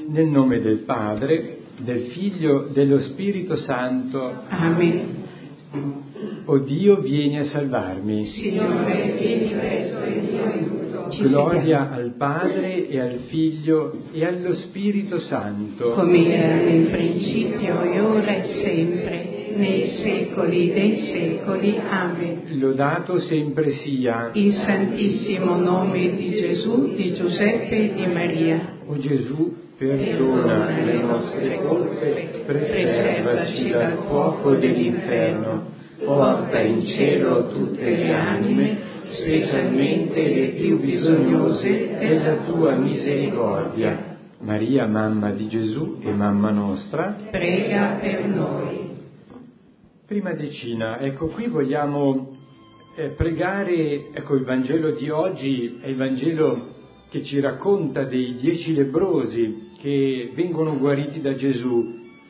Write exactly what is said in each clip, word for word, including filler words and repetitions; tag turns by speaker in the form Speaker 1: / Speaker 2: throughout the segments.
Speaker 1: Nel nome del Padre, del Figlio, dello Spirito Santo.
Speaker 2: Amen.
Speaker 1: O Dio, vieni a salvarmi.
Speaker 2: Signore, vieni presto e Dio aiuto. Ci
Speaker 1: Gloria al Padre e al Figlio e allo Spirito Santo.
Speaker 2: Come era nel principio e ora e sempre, nei secoli dei secoli. Amen.
Speaker 1: Lodato sempre sia
Speaker 2: il santissimo nome di Gesù, di Giuseppe e di Maria.
Speaker 1: O Gesù, perdona le nostre colpe, preservaci dal fuoco dell'inferno, porta in cielo tutte le anime, specialmente le più bisognose della tua misericordia. Maria, mamma di Gesù e mamma nostra,
Speaker 2: prega per noi.
Speaker 1: Prima decina, ecco, qui vogliamo eh, pregare, ecco, il Vangelo di oggi è il Vangelo che ci racconta dei dieci lebbrosi che vengono guariti da Gesù,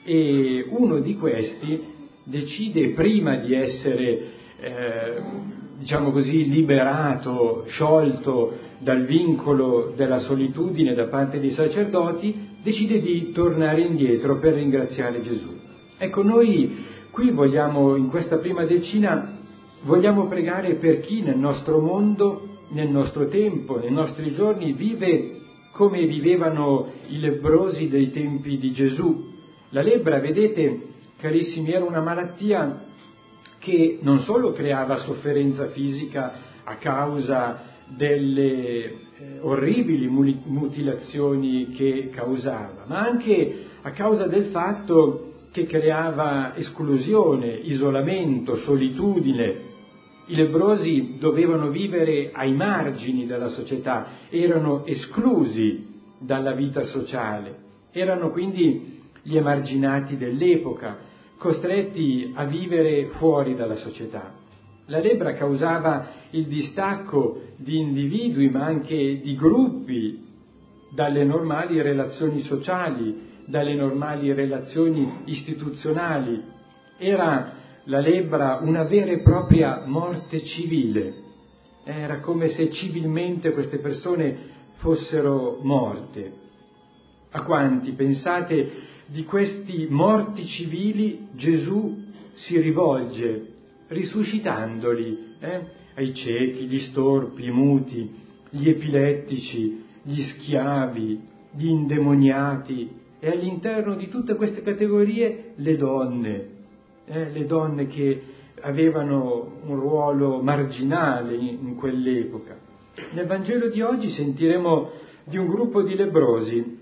Speaker 1: e uno di questi decide, prima di essere, eh, diciamo così, liberato, sciolto dal vincolo della solitudine da parte dei sacerdoti, decide di tornare indietro per ringraziare Gesù. Ecco, noi qui vogliamo, in questa prima decina, vogliamo pregare per chi nel nostro mondo, nel nostro tempo, nei nostri giorni, vive come vivevano i lebbrosi dei tempi di Gesù. La lebbra, vedete, carissimi, era una malattia che non solo creava sofferenza fisica a causa delle eh, orribili mutilazioni che causava, ma anche a causa del fatto che creava esclusione, isolamento, solitudine. I lebbrosi dovevano vivere ai margini della società, erano esclusi dalla vita sociale, erano quindi gli emarginati dell'epoca, costretti a vivere fuori dalla società. La lebbra causava il distacco di individui, ma anche di gruppi, dalle normali relazioni sociali, dalle normali relazioni istituzionali. Era la lebbra una vera e propria morte civile, era come se civilmente queste persone fossero morte. A quanti, pensate, di questi morti civili Gesù si rivolge, risuscitandoli, eh? ai ciechi, gli storpi, i muti, gli epilettici, gli schiavi, gli indemoniati, e all'interno di tutte queste categorie le donne, eh, le donne che avevano un ruolo marginale in, in quell'epoca. Nel Vangelo di oggi sentiremo di un gruppo di lebbrosi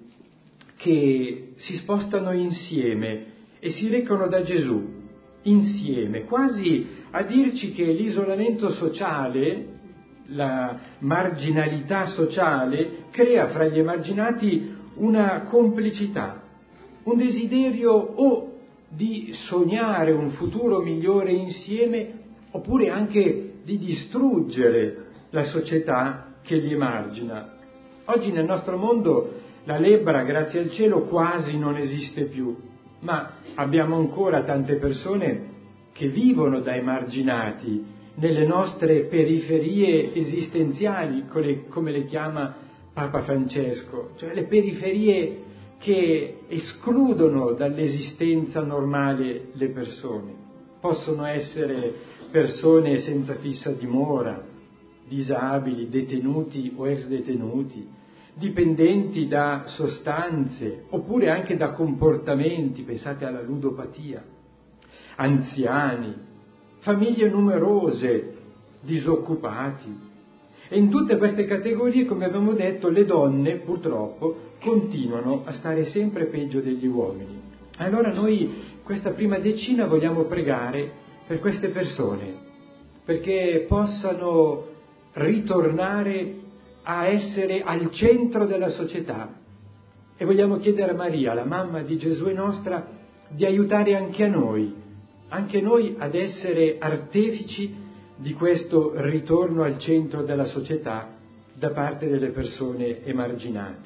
Speaker 1: che si spostano insieme e si recano da Gesù, insieme, quasi a dirci che l'isolamento sociale, la marginalità sociale, crea fra gli emarginati una complicità, un desiderio o di sognare un futuro migliore insieme, oppure anche di distruggere la società che li emargina. Oggi nel nostro mondo la lebbra, grazie al cielo, quasi non esiste più, ma abbiamo ancora tante persone che vivono da emarginati nelle nostre periferie esistenziali, come le chiama Papa Francesco, cioè le periferie che escludono dall'esistenza normale le persone. Possono essere persone senza fissa dimora, disabili, detenuti o ex detenuti, dipendenti da sostanze oppure anche da comportamenti, pensate alla ludopatia, anziani, famiglie numerose, disoccupati. E in tutte queste categorie, come abbiamo detto, le donne purtroppo continuano a stare sempre peggio degli uomini. Allora noi questa prima decina vogliamo pregare per queste persone, perché possano ritornare a essere al centro della società, e vogliamo chiedere a Maria, la mamma di Gesù e nostra, di aiutare anche a noi, anche noi ad essere artefici di questo ritorno al centro della società da parte delle persone emarginate.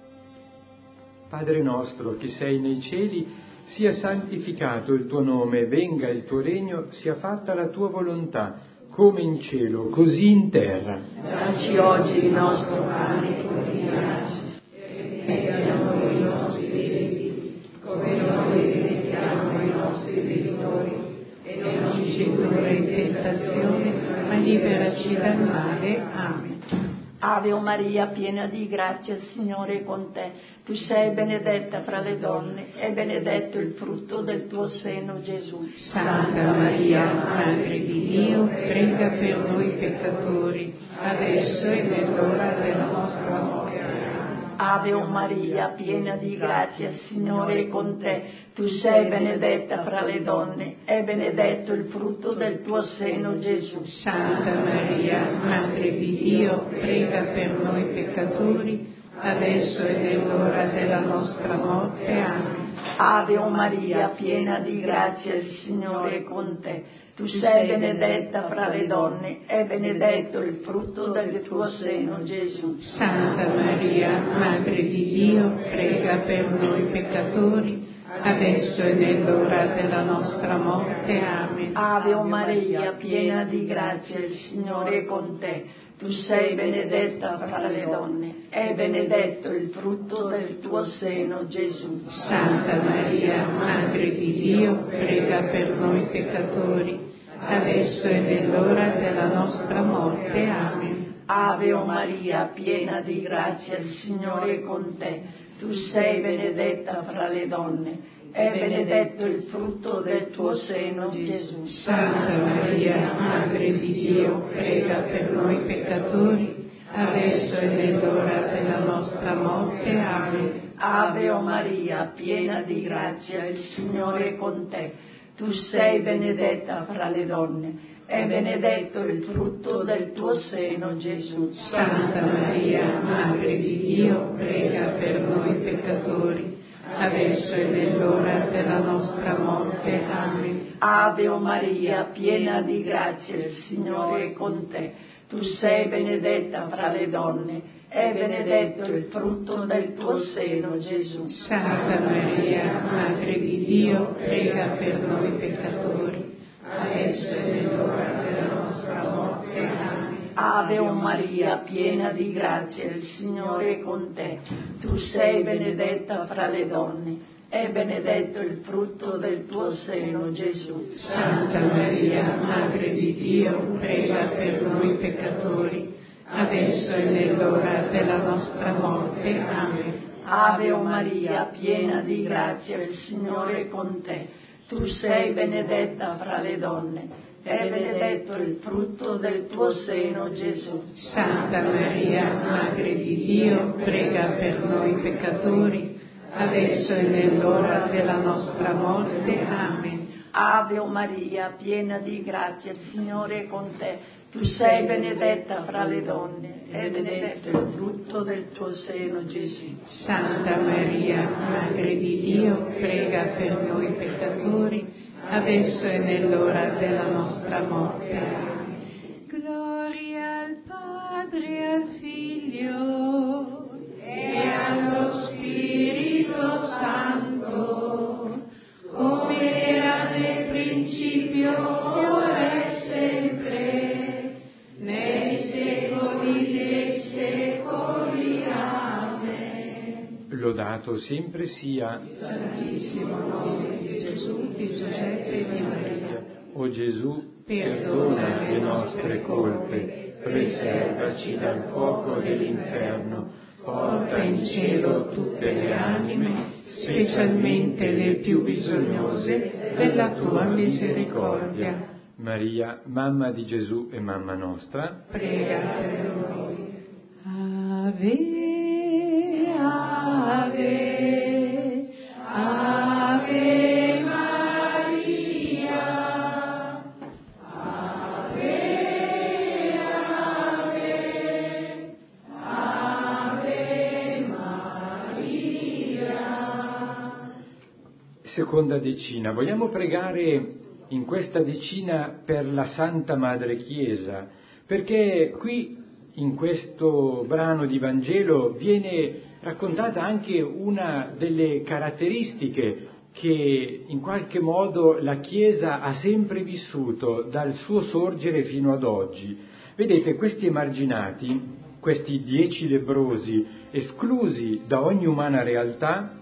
Speaker 1: Padre nostro che sei nei cieli, sia santificato il tuo nome, venga il tuo regno, sia fatta la tua volontà, come in cielo, così in terra.
Speaker 2: Dacci oggi il nostro pane quotidiano, e a noi i nostri tentazione, ma liberaci dal male. Amen.
Speaker 3: Ave Maria, piena di grazia, il Signore è con te. Tu sei benedetta fra le donne e benedetto il frutto del tuo seno, Gesù.
Speaker 2: Santa Maria, Madre di Dio, prega per noi peccatori, adesso e nell'ora della nostra morte.
Speaker 3: Ave Maria, piena di grazia, il Signore è con te. Tu sei benedetta fra le donne e benedetto il frutto del tuo seno, Gesù.
Speaker 2: Santa Maria, Madre di Dio, prega per noi peccatori, adesso e nell'ora della nostra morte. Amen.
Speaker 3: Ave Maria, piena di grazia, il Signore è con te. Tu sei benedetta fra le donne e benedetto il frutto del tuo seno, Gesù.
Speaker 2: Santa Maria, Madre di Dio, prega per noi peccatori, adesso e nell'ora della nostra morte. Amen.
Speaker 3: Ave Maria, piena di grazia, il Signore è con te. Tu sei benedetta fra le donne e benedetto il frutto del tuo seno, Gesù.
Speaker 2: Santa Maria, Madre di Dio, prega per noi peccatori, adesso e nell'ora della nostra morte. Amen.
Speaker 3: Ave Maria, piena di grazia, il Signore è con te. Tu sei benedetta fra le donne e benedetto il frutto del tuo seno, Gesù.
Speaker 2: Santa Maria, Madre di Dio, prega per noi peccatori, adesso e nell'ora della nostra morte. Amen.
Speaker 3: Ave Maria, piena di grazia, il Signore è con te. Tu sei benedetta fra le donne e benedetto il frutto del tuo seno, Gesù.
Speaker 2: Santa Maria, Madre di Dio, prega per noi peccatori, adesso e nell'ora della nostra morte. Amen.
Speaker 3: Ave Maria, piena di grazia, il Signore è con te. Tu sei benedetta fra le donne e benedetto il frutto del tuo seno, Gesù.
Speaker 2: Santa Maria, Madre di Dio, prega per noi peccatori, adesso e nell'ora della nostra morte. Amen.
Speaker 3: Ave Maria, piena di grazia, il Signore è con te. Tu sei benedetta fra le donne e benedetto il frutto del tuo seno, Gesù.
Speaker 2: Santa Maria, Madre di Dio, prega per noi peccatori, adesso e nell'ora della nostra morte. Amen.
Speaker 3: Ave Maria, piena di grazia, il Signore è con te. Tu sei benedetta fra le donne e benedetto il frutto del tuo seno, Gesù.
Speaker 2: Santa Maria, Madre di Dio, prega per noi peccatori, adesso e nell'ora della nostra morte. Amen.
Speaker 3: Ave Maria, piena di grazia, il Signore è con te. Tu sei benedetta fra le donne e benedetto il frutto del tuo seno, Gesù.
Speaker 2: Santa Maria, Madre di Dio, prega per noi peccatori, adesso e nell'ora della nostra morte. Amen.
Speaker 4: Gloria al Padre, al Figlio e allo Spirito Santo, come era nel principio, ora e sempre, nei secoli dei secoli. Amen.
Speaker 1: Lodato sempre sia
Speaker 2: Santissimo nome di Gesù, di Giuseppe e di Maria.
Speaker 1: O Gesù, perdona le nostre colpe, preservaci dal fuoco dell'inferno, porta in cielo tutte le anime, specialmente le più bisognose della tua misericordia. Maria, mamma di Gesù e mamma nostra,
Speaker 2: prega per noi.
Speaker 4: Ave, ave, ave Maria. Ave, ave, ave Maria.
Speaker 1: seconda decina. Vogliamo pregare in questa decina per la Santa Madre Chiesa, perché qui in questo brano di Vangelo viene raccontata anche una delle caratteristiche che in qualche modo la Chiesa ha sempre vissuto dal suo sorgere fino ad oggi. Vedete, questi emarginati, questi dieci lebbrosi esclusi da ogni umana realtà,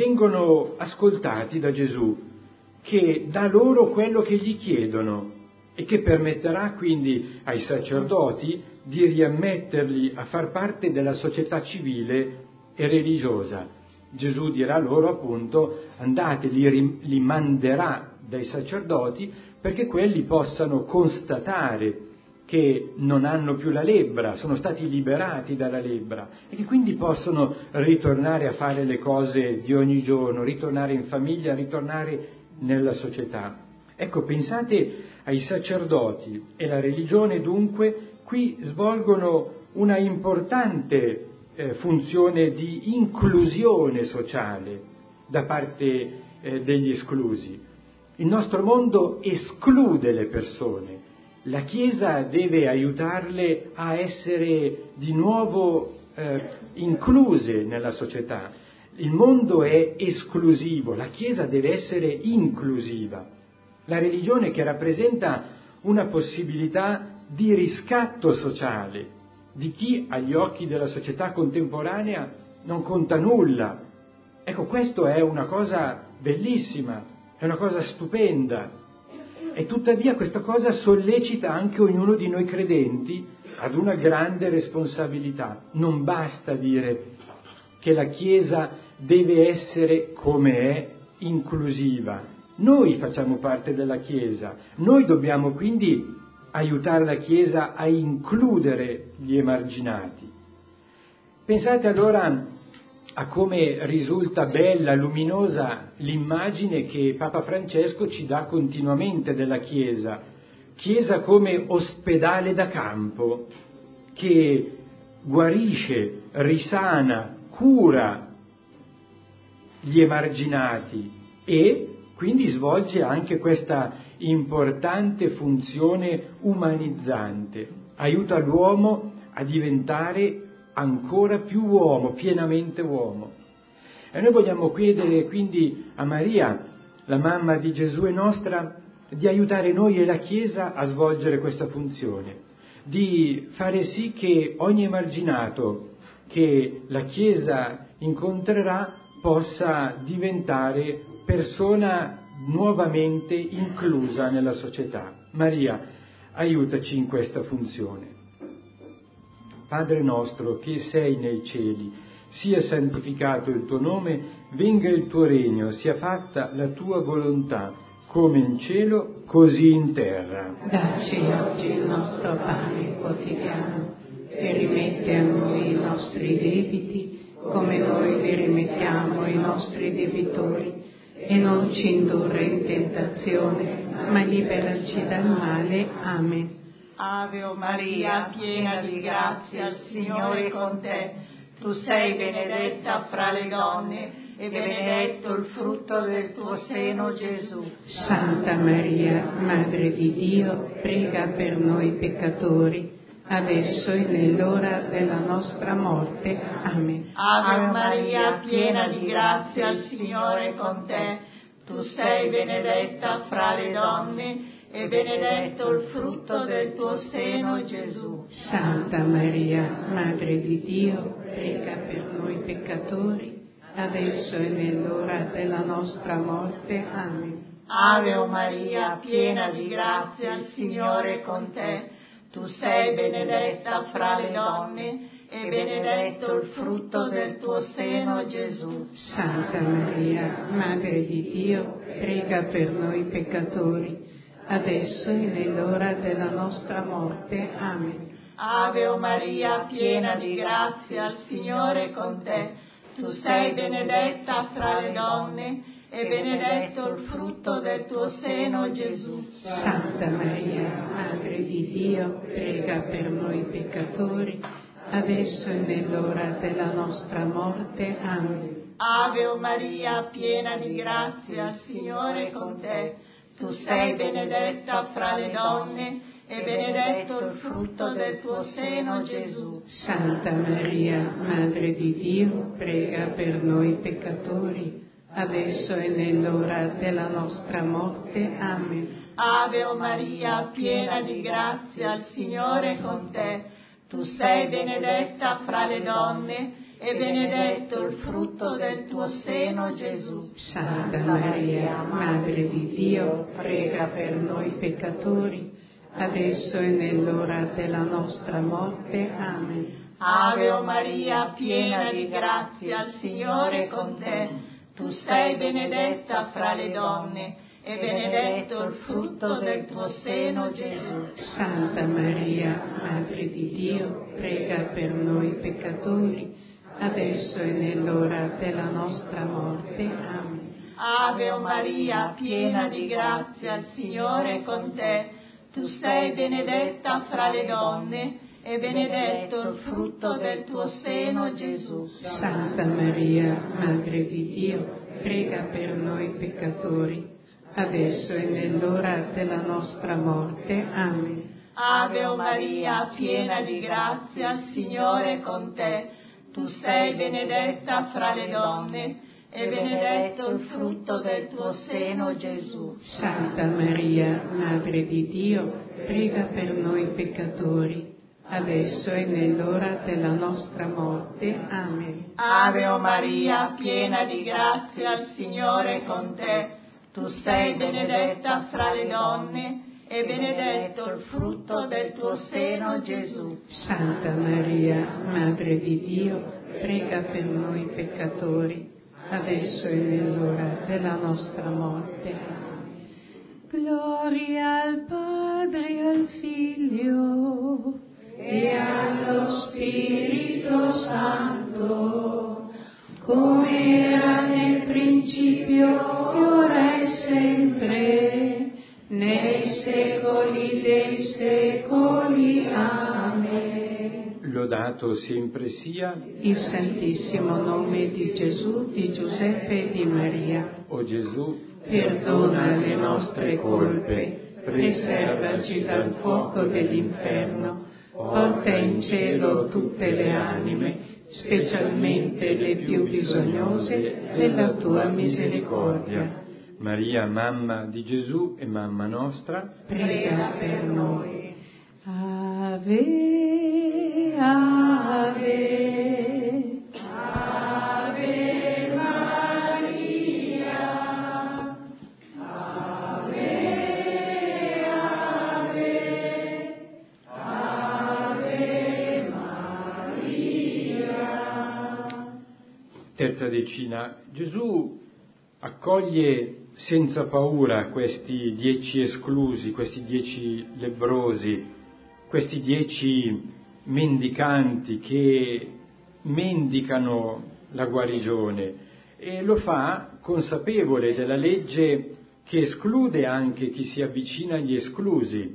Speaker 1: vengono ascoltati da Gesù, che dà loro quello che gli chiedono, e che permetterà quindi ai sacerdoti di riammetterli a far parte della società civile e religiosa. Gesù dirà loro appunto: andate, li, li manderà dai sacerdoti perché quelli possano constatare che non hanno più la lebbra, sono stati liberati dalla lebbra e che quindi possono ritornare a fare le cose di ogni giorno, ritornare in famiglia, ritornare nella società. Ecco, pensate ai sacerdoti e la religione dunque qui svolgono una importante eh, funzione di inclusione sociale da parte eh, degli esclusi. Il nostro mondo esclude le persone. La Chiesa deve aiutarle a essere di nuovo eh, incluse nella società. Il mondo è esclusivo, la Chiesa deve essere inclusiva. La religione che rappresenta una possibilità di riscatto sociale di chi agli occhi della società contemporanea non conta nulla. Ecco, questo è una cosa bellissima, è una cosa stupenda. E tuttavia questa cosa sollecita anche ognuno di noi credenti ad una grande responsabilità. Non basta dire che la Chiesa deve essere come è, inclusiva. Noi facciamo parte della Chiesa, noi dobbiamo quindi aiutare la Chiesa a includere gli emarginati. Pensate allora a come risulta bella, luminosa l'immagine che Papa Francesco ci dà continuamente della Chiesa, Chiesa come ospedale da campo, che guarisce, risana, cura gli emarginati e quindi svolge anche questa importante funzione umanizzante, aiuta l'uomo a diventare ancora più uomo, pienamente uomo. E noi vogliamo chiedere quindi a Maria, la mamma di Gesù e nostra, di aiutare noi e la Chiesa a svolgere questa funzione, di fare sì che ogni emarginato che la Chiesa incontrerà possa diventare persona nuovamente inclusa nella società. Maria, aiutaci in questa funzione. Padre nostro che sei nei cieli, sia santificato il tuo nome, venga il tuo regno, sia fatta la tua volontà, come in cielo, così in terra.
Speaker 2: Dacci oggi il nostro pane quotidiano e rimetti a noi i nostri debiti, come noi li rimettiamo ai nostri debitori, e non ci indurre in tentazione, ma liberaci dal male. Amen.
Speaker 3: Ave Maria, piena di grazia, il Signore è con te. Tu sei benedetta fra le donne e benedetto il frutto del tuo seno, Gesù.
Speaker 2: Santa Maria, Madre di Dio, prega per noi peccatori, adesso e nell'ora della nostra morte. Amen.
Speaker 3: Ave Maria, piena di grazia, il Signore è con te. Tu sei benedetta fra le donne e benedetto il frutto del tuo seno, Gesù.
Speaker 2: Santa Maria, Madre di Dio, prega per noi peccatori, adesso e nell'ora della nostra morte. Amen.
Speaker 3: Ave Maria, piena di grazia, il Signore è con te. Tu sei benedetta fra le donne e benedetto il frutto del tuo seno, Gesù.
Speaker 2: Santa Maria, Madre di Dio, prega per noi peccatori, adesso e nell'ora della nostra morte. Amen.
Speaker 3: Ave Maria, piena di grazia, il Signore è con te. Tu sei benedetta fra le donne e benedetto il frutto del tuo seno, Gesù.
Speaker 2: Santa Maria, Madre di Dio, prega per noi peccatori, adesso e nell'ora della nostra morte. Amen.
Speaker 3: Ave Maria, piena di grazia, il Signore è con te. Tu sei benedetta fra le donne e benedetto il frutto del tuo seno, Gesù.
Speaker 2: Santa Maria, Madre di Dio, prega per noi peccatori, adesso e nell'ora della nostra morte. Amen.
Speaker 3: Ave Maria, piena di grazia, il Signore è con te. Tu sei benedetta fra le donne e benedetto il frutto del tuo seno, Gesù.
Speaker 2: Santa Maria, Madre di Dio, prega per noi peccatori, adesso e nell'ora della nostra morte. Amen.
Speaker 3: Ave o Maria, piena di grazia, il Signore è con te. Tu sei benedetta fra le donne, e benedetto il frutto del tuo seno, Gesù.
Speaker 2: Santa Maria, Madre di Dio, prega per noi peccatori, adesso e nell'ora della nostra morte. Amen.
Speaker 3: Ave o Maria, piena di grazia, il Signore è con te. Tu sei benedetta fra le donne, e benedetto il frutto del tuo seno, Gesù.
Speaker 2: Santa Maria, Madre di Dio, prega per noi peccatori, adesso e nell'ora della nostra morte. Amen.
Speaker 3: Ave o Maria, piena di grazia, il Signore è con te. Tu sei benedetta fra le donne, e benedetto il frutto del tuo seno, Gesù.
Speaker 2: Santa Maria, Madre di Dio, prega per noi peccatori, adesso e nell'ora della nostra morte. Amen.
Speaker 3: Ave o Maria, piena di grazia, il Signore è con te. Tu sei benedetta fra le donne, e benedetto il frutto del tuo seno, Gesù.
Speaker 2: Santa Maria, Madre di Dio, prega per noi peccatori, adesso e nell'ora della nostra morte. Gloria al Padre e al Figlio
Speaker 4: e allo Spirito Santo, come era nel principio, ora e sempre, nei secoli dei secoli. Amen.
Speaker 1: Lodato sempre sia
Speaker 2: il santissimo nome di Gesù, di Giuseppe e di Maria.
Speaker 1: o Gesù,
Speaker 2: Perdona le nostre colpe, preservaci dal fuoco dell'inferno, porta in cielo tutte le anime, specialmente le più bisognose della tua misericordia.
Speaker 1: Maria, mamma di Gesù e mamma nostra,
Speaker 2: prega per noi. Ave, ave,
Speaker 4: Ave Maria, Ave, Ave, Ave Maria.
Speaker 1: Terza decina. Gesù accoglie senza paura questi dieci esclusi, questi dieci lebbrosi, questi dieci mendicanti che mendicano la guarigione, e lo fa consapevole della legge che esclude anche chi si avvicina agli esclusi.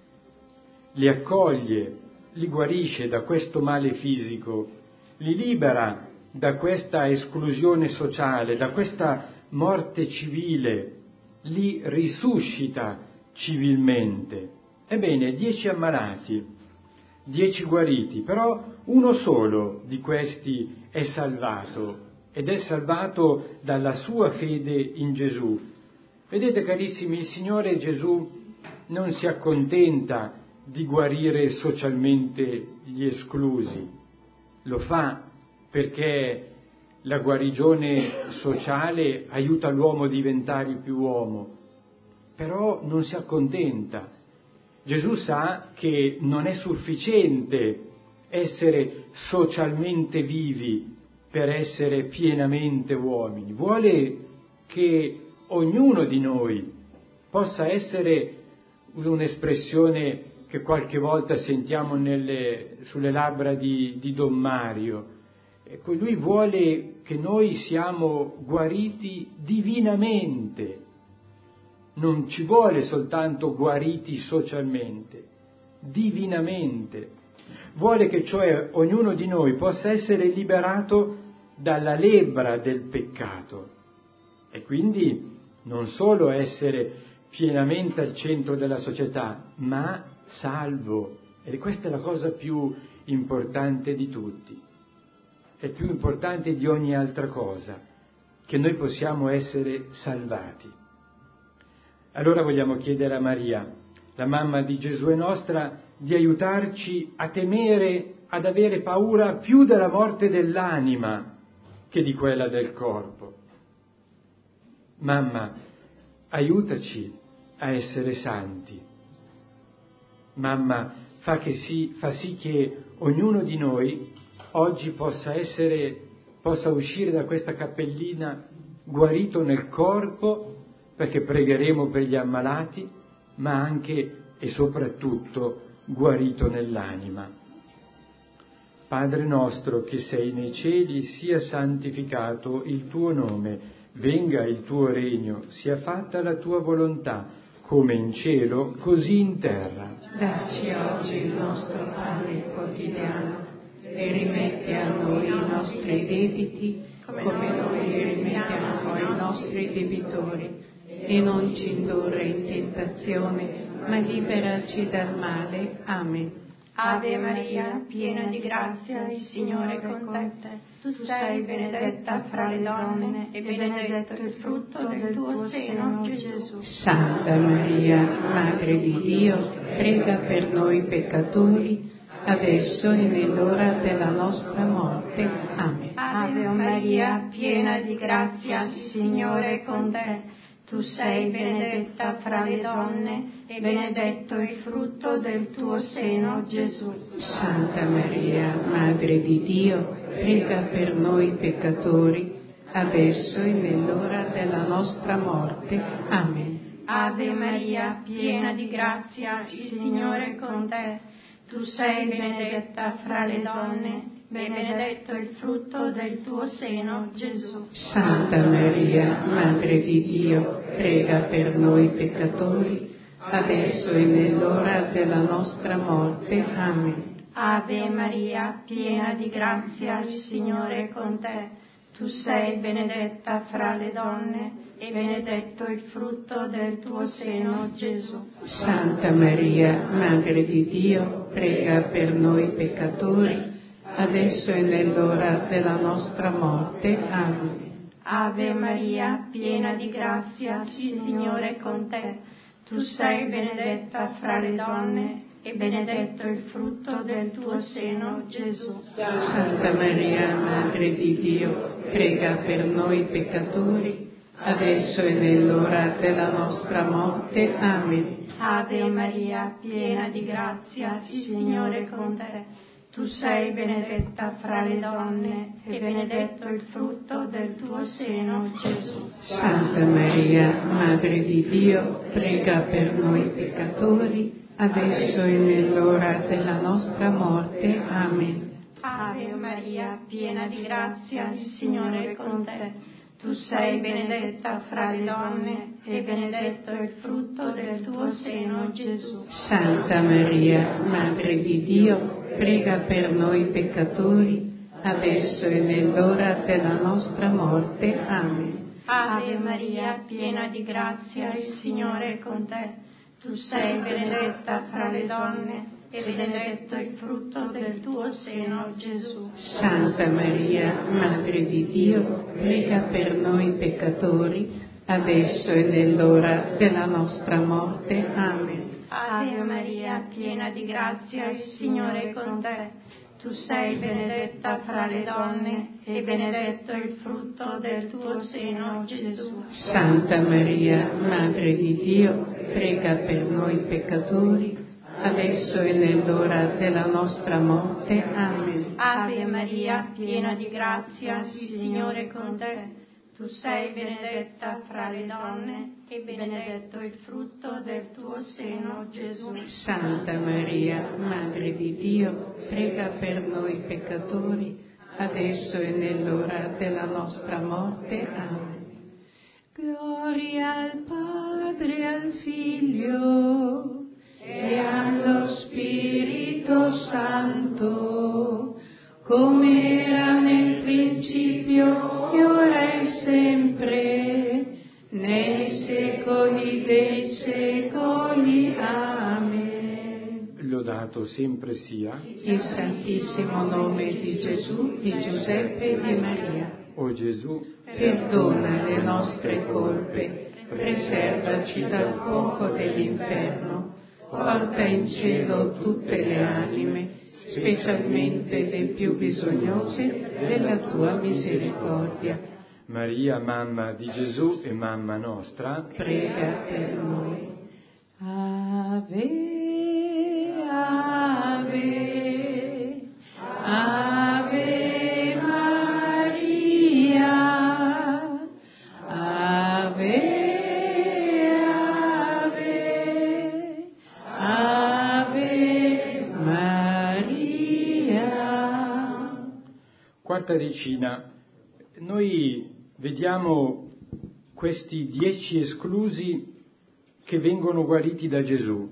Speaker 1: Li accoglie, li guarisce da questo male fisico, li libera da questa esclusione sociale, da questa morte civile, li risuscita civilmente. Ebbene, dieci ammalati, dieci guariti, però uno solo di questi è salvato, ed è salvato dalla sua fede in Gesù. Vedete, carissimi, il Signore Gesù non si accontenta di guarire socialmente gli esclusi, lo fa perché la guarigione sociale aiuta l'uomo a diventare più uomo, però non si accontenta. Gesù sa che non è sufficiente essere socialmente vivi per essere pienamente uomini. Vuole che ognuno di noi possa essere, un'espressione che qualche volta sentiamo nelle, sulle labbra di, di Don Mario. Ecco, lui vuole che noi siamo guariti divinamente, non ci vuole soltanto guariti socialmente, divinamente. Vuole che cioè ognuno di noi possa essere liberato dalla lebbra del peccato e quindi non solo essere pienamente al centro della società, ma salvo. E questa è la cosa più importante di tutti. È più importante di ogni altra cosa, che noi possiamo essere salvati. Allora vogliamo chiedere a Maria, la mamma di Gesù e nostra, di aiutarci a temere, ad avere paura più della morte dell'anima che di quella del corpo. Mamma, aiutaci a essere santi. mamma, fa, che si, fa sì che ognuno di noi oggi possa essere, possa uscire da questa cappellina guarito nel corpo, perché pregheremo per gli ammalati, ma anche e soprattutto guarito nell'anima. Padre nostro che sei nei cieli, sia santificato il tuo nome, venga il tuo regno, sia fatta la tua volontà, come in cielo, così in terra.
Speaker 2: Dacci oggi il nostro pane quotidiano e rimetti a noi i nostri debiti, come noi rimettiamo ai nostri debitori, e non ci indurre in tentazione, ma liberaci dal male. Amen.
Speaker 3: Ave Maria, piena di grazia, il Signore è con te. Tu sei benedetta fra le donne e benedetto il frutto del tuo seno, Gesù.
Speaker 2: Santa Maria, Madre di Dio, prega per noi peccatori, adesso e nell'ora della nostra morte. Amen.
Speaker 3: Ave Maria, piena di grazia, il Signore è con te. Tu sei benedetta fra le donne e benedetto il frutto del tuo seno, Gesù.
Speaker 2: Santa Maria, Madre di Dio, prega per noi peccatori, adesso e nell'ora della nostra morte. Amen.
Speaker 3: Ave Maria, piena di grazia, il Signore è con te. Tu sei benedetta fra le donne, benedetto il frutto del tuo seno, Gesù.
Speaker 2: Santa Maria, Madre di Dio, prega per noi peccatori, adesso e nell'ora della nostra morte. Amen.
Speaker 3: Ave Maria, piena di grazia, il Signore è con te. Tu sei benedetta fra le donne e benedetto il frutto del tuo seno, Gesù.
Speaker 2: Santa Maria, Madre di Dio, prega per noi peccatori, adesso e nell'ora della nostra morte. Amen.
Speaker 3: Ave Maria, piena di grazia, il Signore è con te. Tu sei benedetta fra le donne e benedetto il frutto del tuo seno, Gesù.
Speaker 2: Santa Maria, Madre di Dio, prega per noi peccatori, adesso e nell'ora della nostra morte. Amen.
Speaker 3: Ave Maria, piena di grazia, il Signore è con te. Tu sei benedetta fra le donne e benedetto il frutto del tuo seno, Gesù.
Speaker 2: Santa Maria, Madre di Dio, prega per noi peccatori, adesso e nell'ora della nostra morte. Amen.
Speaker 3: Ave Maria, piena di grazia, il Signore è con te. Tu sei benedetta fra le donne e benedetto il frutto del tuo seno, Gesù.
Speaker 2: Santa Maria, Madre di Dio, prega per noi peccatori, adesso e nell'ora della nostra morte. Amen.
Speaker 3: Ave Maria, piena di grazia, il Signore è con te. Tu sei benedetta fra le donne e benedetto il frutto del tuo seno, Gesù.
Speaker 2: Santa Maria, Madre di Dio, prega per noi peccatori, adesso e nell'ora della nostra morte. Amen.
Speaker 3: Ave Maria, piena di grazia, il Signore è con te. Tu sei benedetta fra le donne e benedetto il frutto del tuo seno, Gesù.
Speaker 2: Santa Maria, Madre di Dio, prega per noi peccatori, adesso e nell'ora della nostra morte. Amen.
Speaker 3: Ave Maria, piena di grazia, il Signore è con te. Tu sei benedetta fra le donne e benedetto il frutto del tuo seno, Gesù.
Speaker 2: Santa Maria, Madre di Dio, prega per noi peccatori, adesso e nell'ora della nostra morte. Amen. Gloria al Padre, al Figlio e allo Spirito Santo, come era nel principio, e ora e sempre, nei secoli dei secoli. Amen.
Speaker 1: Lodato sempre sia
Speaker 2: Il Santissimo nome di Gesù, di Giuseppe e di Maria.
Speaker 1: o Gesù,
Speaker 2: Perdona le nostre colpe, preservaci dal fuoco dell'inferno, porta in cielo tutte le anime, specialmente le più bisognose della tua misericordia.
Speaker 1: Maria, mamma di Gesù e mamma nostra,
Speaker 2: Prega per noi. Ave Ave Maria, Ave, Ave, Ave Maria.
Speaker 1: Quarta decina. Noi vediamo questi dieci esclusi che vengono guariti da Gesù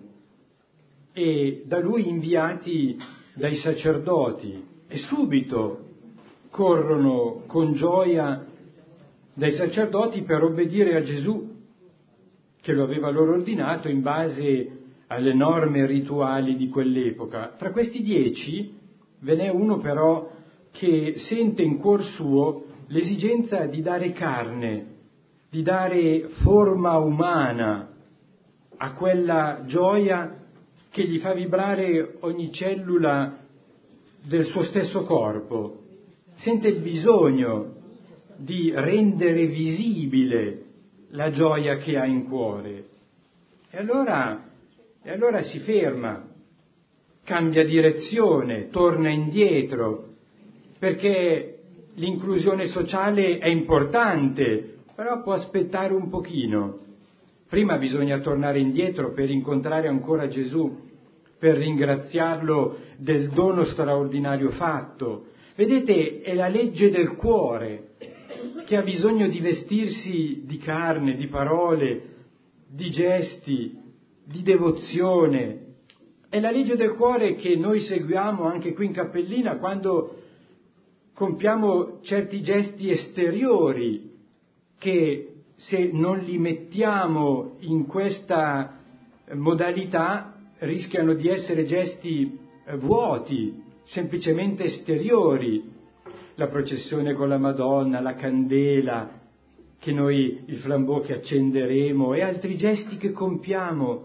Speaker 1: e da lui inviati dai sacerdoti, e subito corrono con gioia dai sacerdoti per obbedire a Gesù, che lo aveva loro ordinato in base alle norme rituali di quell'epoca. Tra questi dieci ve n'è uno però che sente in cuor suo l'esigenza di dare carne, di dare forma umana a quella gioia che gli fa vibrare ogni cellula del suo stesso corpo. Sente il bisogno di rendere visibile la gioia che ha in cuore. E allora, e allora si ferma, cambia direzione, torna indietro, perché l'inclusione sociale è importante, però può aspettare un pochino. Prima bisogna tornare indietro per incontrare ancora Gesù, per ringraziarlo del dono straordinario fatto. Vedete, è la legge del cuore che ha bisogno di vestirsi di carne, di parole, di gesti, di devozione. È la legge del cuore che noi seguiamo anche qui in Cappellina quando compiamo certi gesti esteriori che, se non li mettiamo in questa modalità, rischiano di essere gesti vuoti, semplicemente esteriori. La processione con la Madonna, la candela, che noi, il flambeau che accenderemo, e altri gesti che compiamo.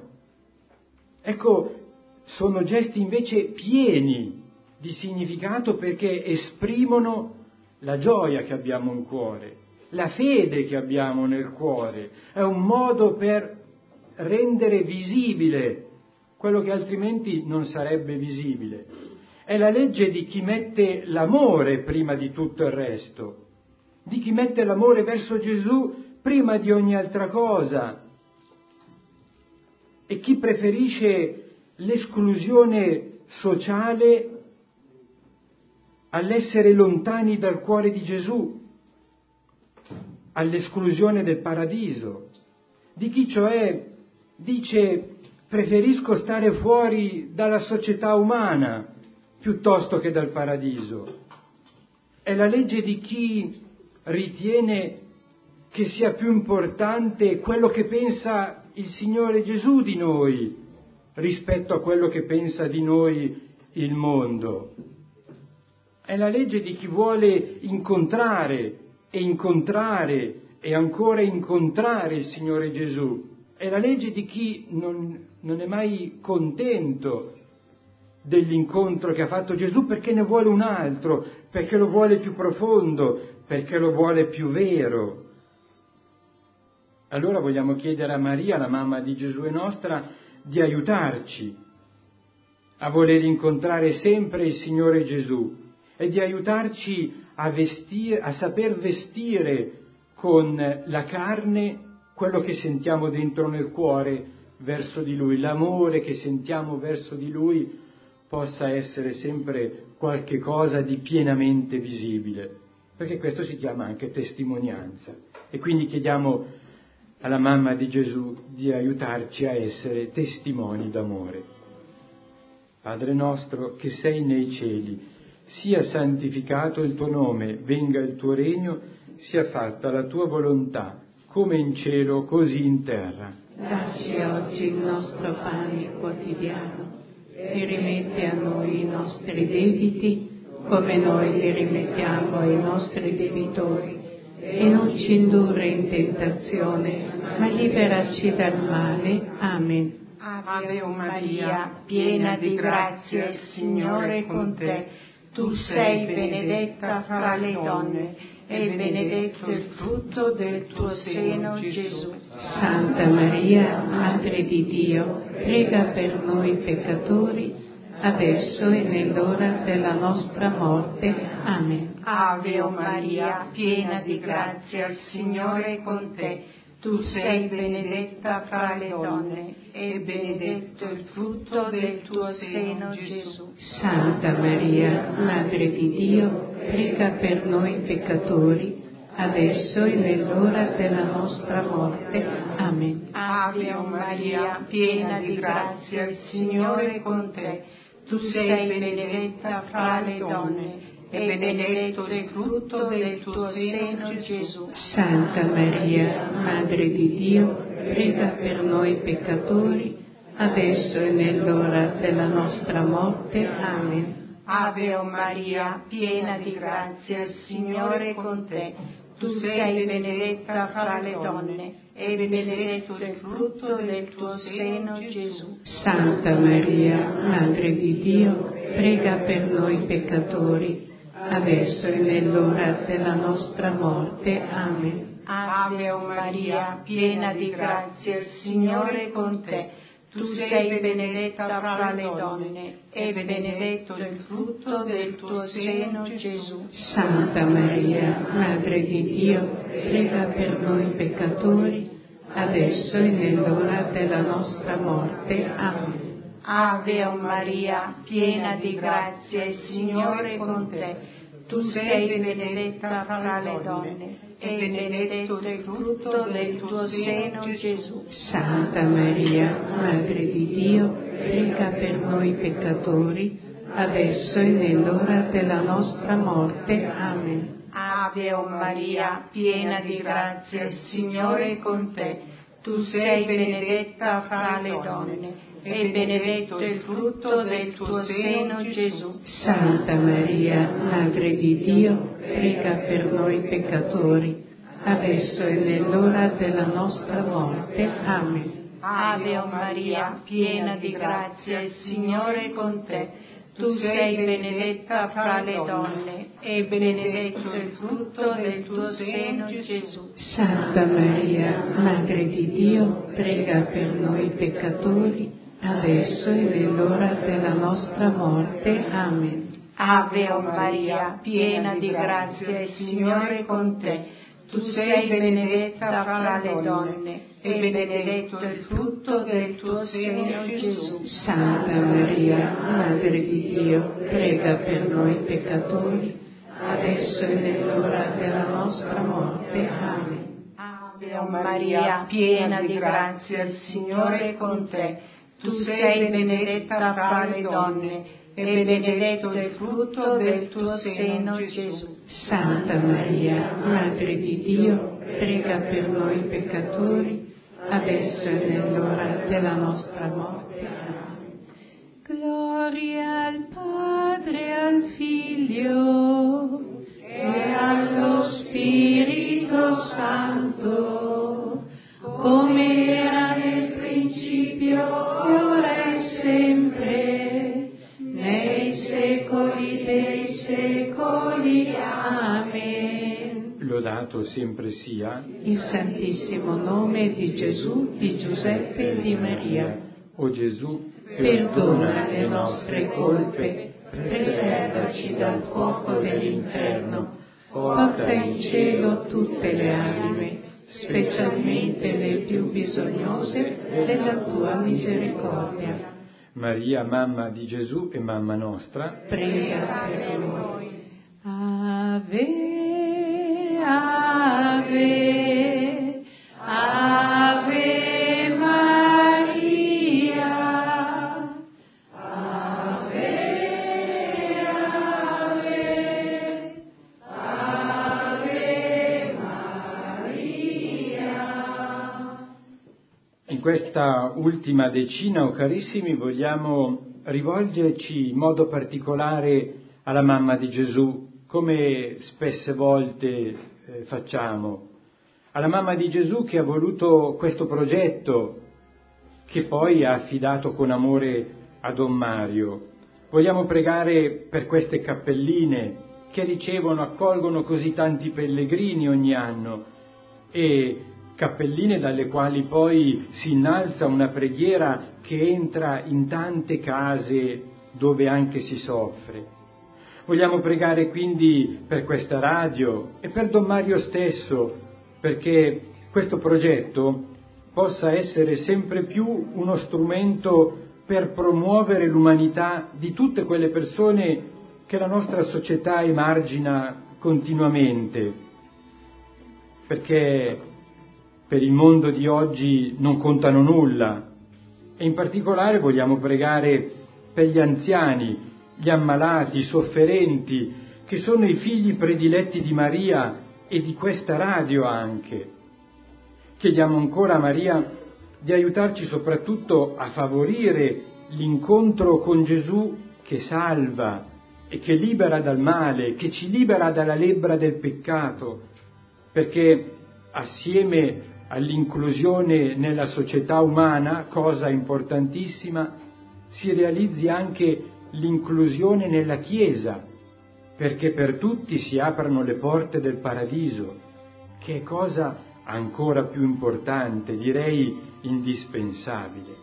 Speaker 1: Ecco, sono gesti invece pieni di significato, perché esprimono la gioia che abbiamo in cuore, la fede che abbiamo nel cuore. È un modo per rendere visibile quello che altrimenti non sarebbe visibile. È la legge di chi mette l'amore prima di tutto il resto, di chi mette l'amore verso Gesù prima di ogni altra cosa, e chi preferisce l'esclusione sociale all'essere lontani dal cuore di Gesù, all'esclusione del paradiso, di chi cioè dice: preferisco stare fuori dalla società umana piuttosto che dal paradiso. È la legge di chi ritiene che sia più importante quello che pensa il Signore Gesù di noi rispetto a quello che pensa di noi il mondo. È la legge di chi vuole incontrare e incontrare e ancora incontrare il Signore Gesù. È la legge di chi non, non è mai contento dell'incontro che ha fatto Gesù, perché ne vuole un altro, perché lo vuole più profondo, perché lo vuole più vero. Allora vogliamo chiedere a Maria, la mamma di Gesù e nostra, di aiutarci a voler incontrare sempre il Signore Gesù e di aiutarci a, vestire, a saper vestire con la carne quello che sentiamo dentro nel cuore verso di Lui, l'amore che sentiamo verso di Lui possa essere sempre qualche cosa di pienamente visibile, perché questo si chiama anche testimonianza. E quindi chiediamo alla mamma di Gesù di aiutarci a essere testimoni d'amore. Padre nostro che sei nei cieli, sia santificato il tuo nome, venga il tuo regno, sia fatta la tua volontà, come in cielo così in terra.
Speaker 2: Dacci oggi il nostro pane quotidiano e rimetti a noi i nostri debiti come noi li rimettiamo ai nostri debitori, e non ci indurre in tentazione, ma liberaci dal male. Amen.
Speaker 3: Ave Maria, piena di grazia, il Signore è con te. Tu sei benedetta fra le donne, e benedetto il frutto del tuo seno, Gesù.
Speaker 2: Santa Maria, Madre di Dio, prega per noi peccatori, adesso e nell'ora della nostra morte. Amen.
Speaker 3: Ave o Maria, piena di grazia, il Signore è con te. Tu sei benedetta fra le donne, e benedetto il frutto del tuo seno, Gesù.
Speaker 2: Santa Maria, Madre di Dio, prega per noi peccatori, adesso e nell'ora della nostra morte. Amen.
Speaker 3: Ave o Maria, piena di grazia, il Signore è con te. Tu sei benedetta fra le donne, e benedetto il frutto del tuo seno, Gesù.
Speaker 2: Santa Maria, Madre di Dio, prega per noi peccatori, adesso e nell'ora della nostra morte. Amen.
Speaker 3: Ave o Maria, piena di grazia, il Signore è con te. Tu sei benedetta fra le donne, e benedetto il frutto del tuo seno, Gesù.
Speaker 2: Santa Maria, Madre di Dio, prega per noi peccatori, adesso e nell'ora della nostra morte. Amen.
Speaker 3: Ave o Maria, piena di grazia, il Signore è con te. Tu sei benedetta fra le donne, e benedetto il frutto del tuo seno, Gesù.
Speaker 2: Santa Maria, Madre di Dio, prega per noi peccatori, adesso e nell'ora della nostra morte. Amen.
Speaker 3: Ave o Maria, piena di grazia, il Signore è con te. Tu sei benedetta fra le donne, e benedetto il frutto del tuo seno, Gesù.
Speaker 2: Santa Maria, Madre di Dio, prega per noi peccatori, adesso e nell'ora della nostra morte. Amen.
Speaker 3: Ave o Maria, piena di grazia, il Signore è con te. Tu sei benedetta fra le donne, e benedetto il frutto del tuo seno, Gesù.
Speaker 2: Santa Maria, Madre di Dio, prega per noi peccatori, adesso e nell'ora della nostra morte. Amen.
Speaker 3: Ave o Maria, piena di grazia, il Signore è con te. Tu sei benedetta fra le donne, e benedetto il frutto del tuo seno, Gesù.
Speaker 2: Santa Maria, Madre di Dio, prega per noi peccatori, adesso e nell'ora della nostra morte. Amen.
Speaker 3: Ave o Maria, piena di grazia, il Signore è con te. Tu sei benedetta fra le donne, e benedetto il frutto del tuo seno, Gesù.
Speaker 2: Santa Maria, Madre di Dio, prega per noi peccatori, adesso e nell'ora della nostra morte. Amen.
Speaker 3: Ave o Maria, piena di grazia, il Signore è con te. Tu sei benedetta fra le donne, e benedetto il frutto del tuo seno, Gesù.
Speaker 2: Santa Maria, Madre di Dio, prega per noi peccatori, adesso e nell'ora della nostra morte. Amen. Gloria al Padre, al Figlio e allo Spirito Santo, come era nel principio, ora e sempre, nei secoli dei secoli. Amen.
Speaker 1: Lodato sempre sia
Speaker 2: il santissimo nome di Gesù, di Giuseppe e di Maria.
Speaker 1: O Gesù,
Speaker 2: Perdona le nostre colpe, preservaci dal fuoco dell'inferno, porta in cielo tutte le anime, specialmente le più bisognose della tua misericordia.
Speaker 1: Maria, mamma di Gesù e mamma nostra,
Speaker 2: prega per noi. Ave, Ave, Ave Maria, Ave, Ave, Ave Maria.
Speaker 1: In questa ultima decina, o carissimi, vogliamo rivolgerci in modo particolare alla mamma di Gesù, come spesse volte eh, facciamo, alla mamma di Gesù che ha voluto questo progetto, che poi ha affidato con amore a Don Mario. Vogliamo pregare per queste cappelline che ricevono, accolgono così tanti pellegrini ogni anno, e cappelline dalle quali poi si innalza una preghiera che entra in tante case dove anche si soffre. Vogliamo pregare quindi per questa radio e per Don Mario stesso, perché questo progetto possa essere sempre più uno strumento per promuovere l'umanità di tutte quelle persone che la nostra società emargina continuamente, perché per il mondo di oggi non contano nulla, e in particolare vogliamo pregare per gli anziani, gli ammalati, i sofferenti, che sono i figli prediletti di Maria e di questa radio anche. Chiediamo ancora a Maria di aiutarci soprattutto a favorire l'incontro con Gesù che salva e che libera dal male, che ci libera dalla lebbra del peccato, perché assieme all'inclusione nella società umana, cosa importantissima, si realizzi anche l'inclusione nella Chiesa, perché per tutti si aprano le porte del paradiso, che è cosa ancora più importante, direi indispensabile.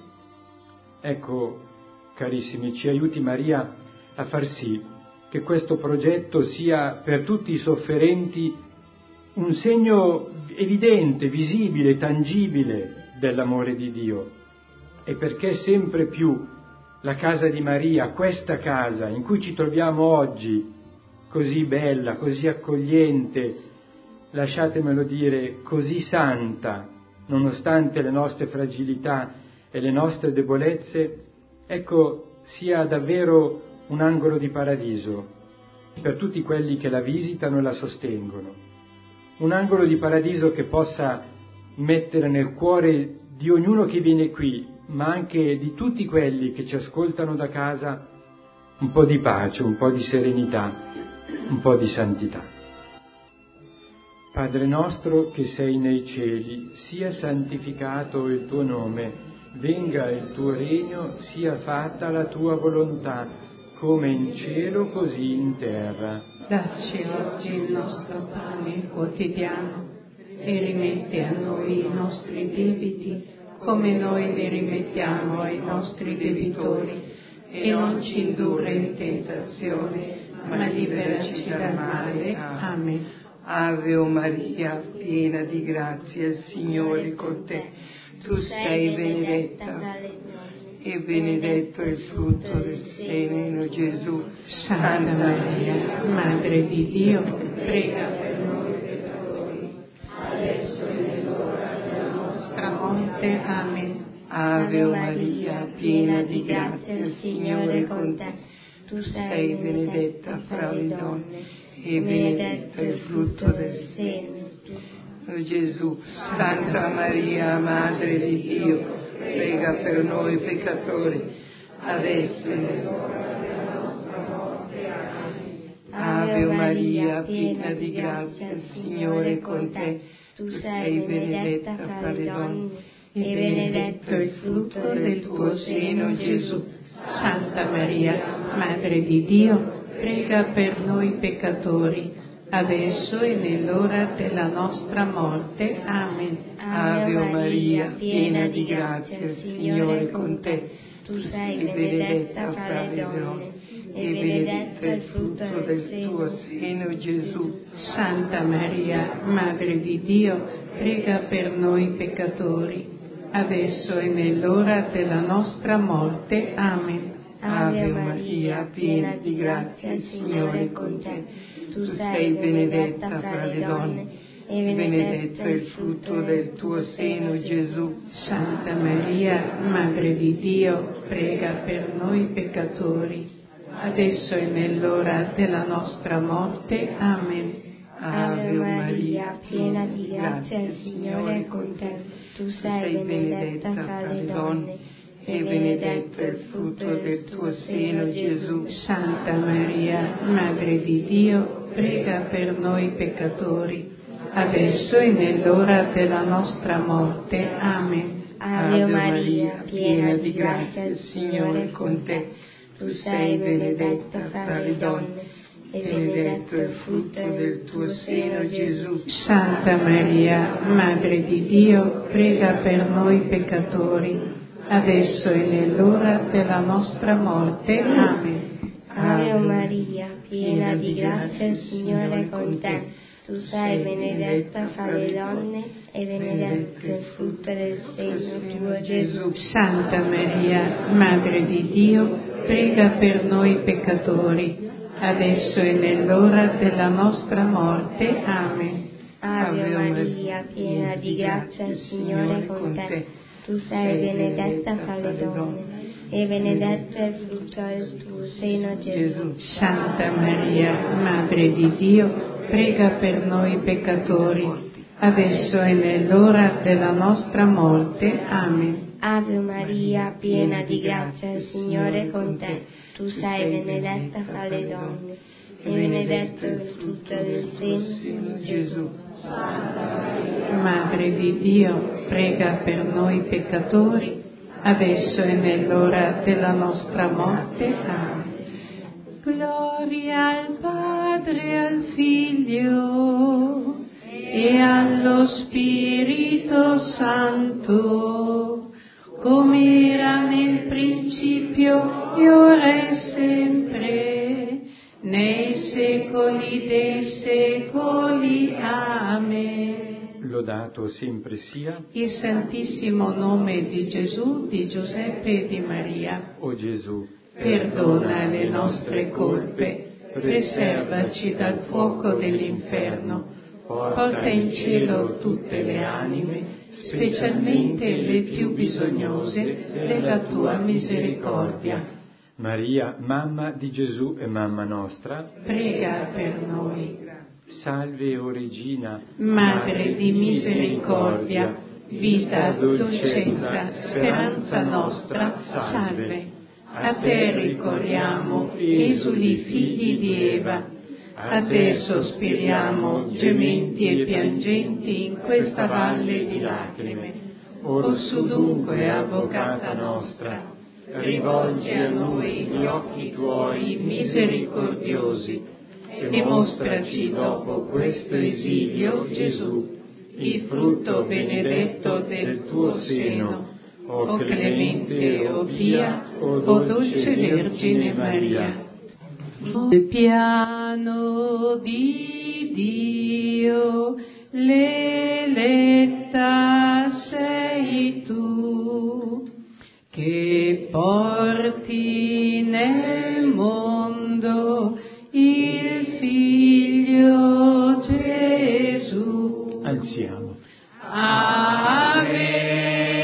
Speaker 1: Ecco, carissimi, ci aiuti Maria a far sì che questo progetto sia per tutti i sofferenti un segno evidente, visibile, tangibile dell'amore di Dio, e perché sempre più la casa di Maria, questa casa in cui ci troviamo oggi, così bella, così accogliente, lasciatemelo dire, così santa, nonostante le nostre fragilità e le nostre debolezze, ecco, sia davvero un angolo di paradiso per tutti quelli che la visitano e la sostengono. Un angolo di paradiso che possa mettere nel cuore di ognuno che viene qui, ma anche di tutti quelli che ci ascoltano da casa, un po' di pace, un po' di serenità, un po' di santità. Padre nostro che sei nei cieli, sia santificato il tuo nome, venga il tuo regno, sia fatta la tua volontà, come in cielo così in terra.
Speaker 2: Dacci oggi il nostro pane quotidiano e rimetti a noi i nostri debiti, come noi li rimettiamo ai nostri debitori, e non ci indurre in tentazione, ma liberaci dal male. Amen.
Speaker 5: Ave o Maria, piena di grazia, il Signore è con te. Tu sei benedetta e benedetto il frutto del seno, Gesù.
Speaker 2: Santa Maria, Madre di Dio, prega per noi peccatori, adesso e nell'ora della nostra morte. Amen.
Speaker 5: Ave o Maria, piena di grazia, il Signore è con te. Tu sei benedetta fra le donne e benedetto il frutto del seno, Gesù. Santa Maria, Madre di Dio, prega per noi peccatori, adesso e nell'ora della nostra morte. Amen. Ave o Maria, piena di grazia, il Signore è con te. Tu sei benedetta fra le donne e benedetto il frutto del tuo seno, Gesù.
Speaker 2: Santa Maria, Madre di Dio, prega per noi peccatori, adesso e nell'ora della nostra morte. Amen.
Speaker 5: Ave o Maria, piena di grazia, il Signore è con te. Tu sei benedetta fra le donne e benedetto il frutto del tuo seno, Gesù.
Speaker 2: Santa Maria, Madre di Dio, prega per noi peccatori, adesso e nell'ora della nostra morte. Amen.
Speaker 5: Ave Maria, piena di grazia, il Signore è con te. Tu sei benedetta fra le donne e benedetto è il frutto del tuo seno, Gesù.
Speaker 2: Santa Maria, Madre di Dio, prega per noi peccatori, adesso e nell'ora della nostra morte. Amen.
Speaker 5: Ave Maria, piena di grazia, il Signore è con te. Tu sei benedetta fra le donne e benedetto è il frutto del tuo seno, Gesù.
Speaker 2: Santa Maria, Madre di Dio, prega per noi peccatori, adesso e nell'ora della nostra morte. Amen.
Speaker 5: Ave Maria, piena di grazia, il Signore è con te. Tu sei benedetta fra le donne e benedetto è il frutto del tuo seno, Gesù.
Speaker 2: Santa Maria, Madre di Dio, prega per noi peccatori, adesso e nell'ora della nostra morte. Amen.
Speaker 5: Ave Maria, piena di grazia, il Signore è con te. Tu sei benedetta fra le donne e benedetto il frutto del seno tuo, Gesù.
Speaker 2: Santa Maria, Madre di Dio, prega per noi peccatori, adesso e nell'ora della nostra morte. Amen.
Speaker 5: Ave Maria, piena di grazia, il Signore è con te. Tu sei benedetta fra le donne e benedetto è il frutto del tuo seno, Gesù.
Speaker 2: Santa Maria, Madre di Dio, prega per noi peccatori, adesso e nell'ora della nostra morte. Amen.
Speaker 5: Ave Maria, piena di grazia, il Signore è con te. Tu sei benedetta fra le donne e benedetto è il frutto del seno, Gesù.
Speaker 2: Madre di Dio, prega per noi peccatori, adesso e nell'ora della nostra morte. Amen. Gloria al Padre, al Figlio e allo Spirito Santo, come era nel principio, e ora e sempre, nei secoli dei secoli. Amen.
Speaker 1: Lodato sempre sia
Speaker 2: il santissimo nome di Gesù, di Giuseppe e di Maria.
Speaker 1: o Gesù,
Speaker 2: Perdona le nostre colpe, preservaci dal fuoco dell'inferno, porta in cielo tutte le anime, specialmente le più bisognose della tua misericordia.
Speaker 1: Maria, mamma di Gesù e mamma nostra,
Speaker 2: prega per noi.
Speaker 1: Salve, o Regina,
Speaker 2: Madre di misericordia, vita, dolcezza, speranza nostra, salve. A te ricorriamo, esuli figli di Eva, a te sospiriamo, gementi e piangenti in questa valle di lacrime. Orsù dunque, avvocata nostra, rivolgi a noi gli occhi tuoi misericordiosi e mostraci dopo questo esilio, Gesù, il frutto benedetto del tuo seno. O clemente, o pia, o dolce Vergine Maria. Nel piano di Dio l'eletta sei tu, che porti nel mondo il Figlio Gesù.
Speaker 1: Alziamo.
Speaker 2: Amen.